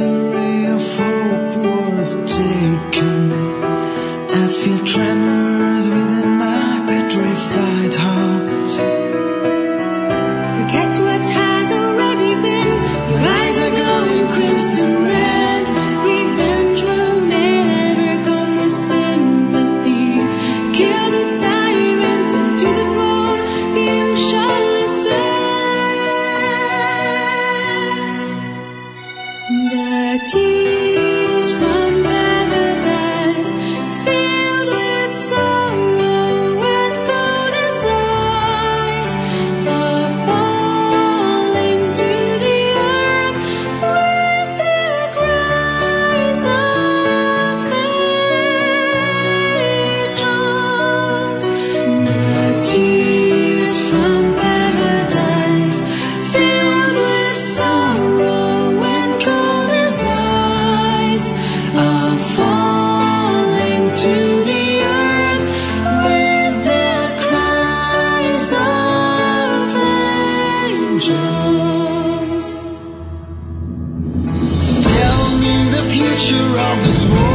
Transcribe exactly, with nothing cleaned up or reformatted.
ray of hope was taken. I feel tremors within my petrified heart. Forget what has already been. Your eyes are glowing crimson red. Revenge will never come with sympathy. Kill the tyrant and to the throne you shall listen. The tears from paradise filled with sorrow and cold as ice are falling to the earth with their cries of angels. The tears from paradise filled with sorrow and cold as ice are falling to the earth with their cries of angels. Tell me the future of this world.